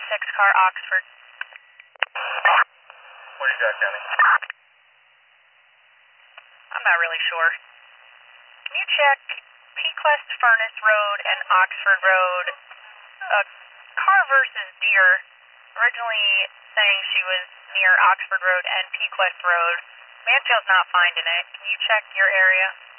6 car, Oxford. What do you got, County? I'm not really sure. Can you check Pequest Furnace Road and Oxford Road? Car versus Deer, originally saying she was near Oxford Road and Pequest Road. Mansfield's not finding it. Can you check your area?